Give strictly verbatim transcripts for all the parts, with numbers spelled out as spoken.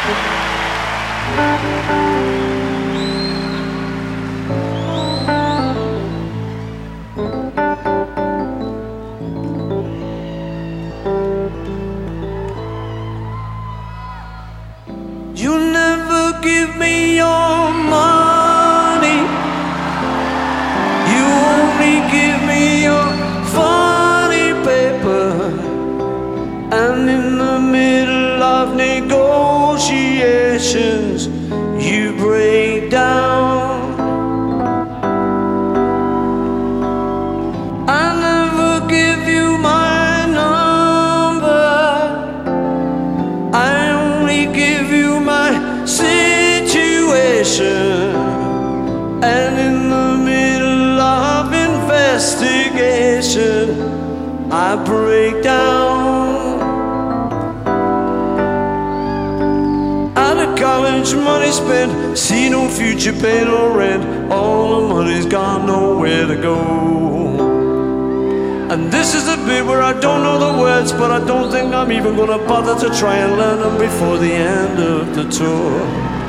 You never give me your money, you only give me your funny paper. And in the middle of negotiations, you break down. I never give you my number, I only give you my situation. And in the middle of investigation, I break down. Out of college, money spent, see no future, pay no rent. All the money's gone, nowhere to go. And this is the bit where I don't know the words, but I don't think I'm even gonna bother to try and learn them before the end of the tour.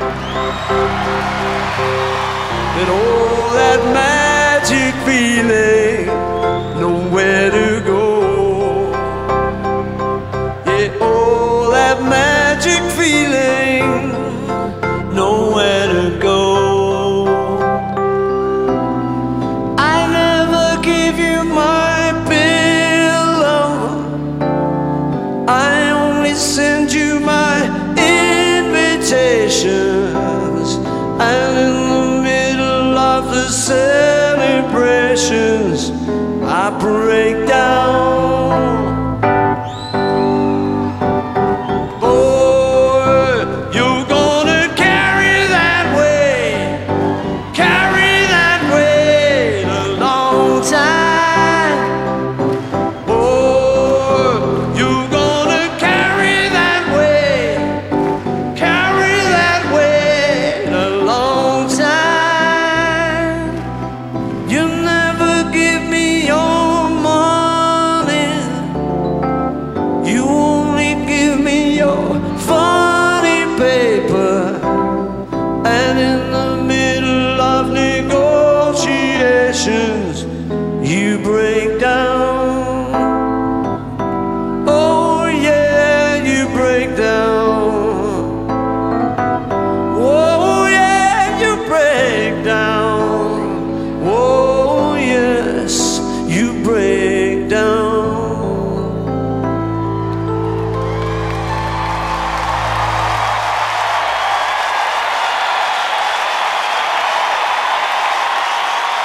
And all that magic feeling, nowhere to go. Yeah, all that magic feeling,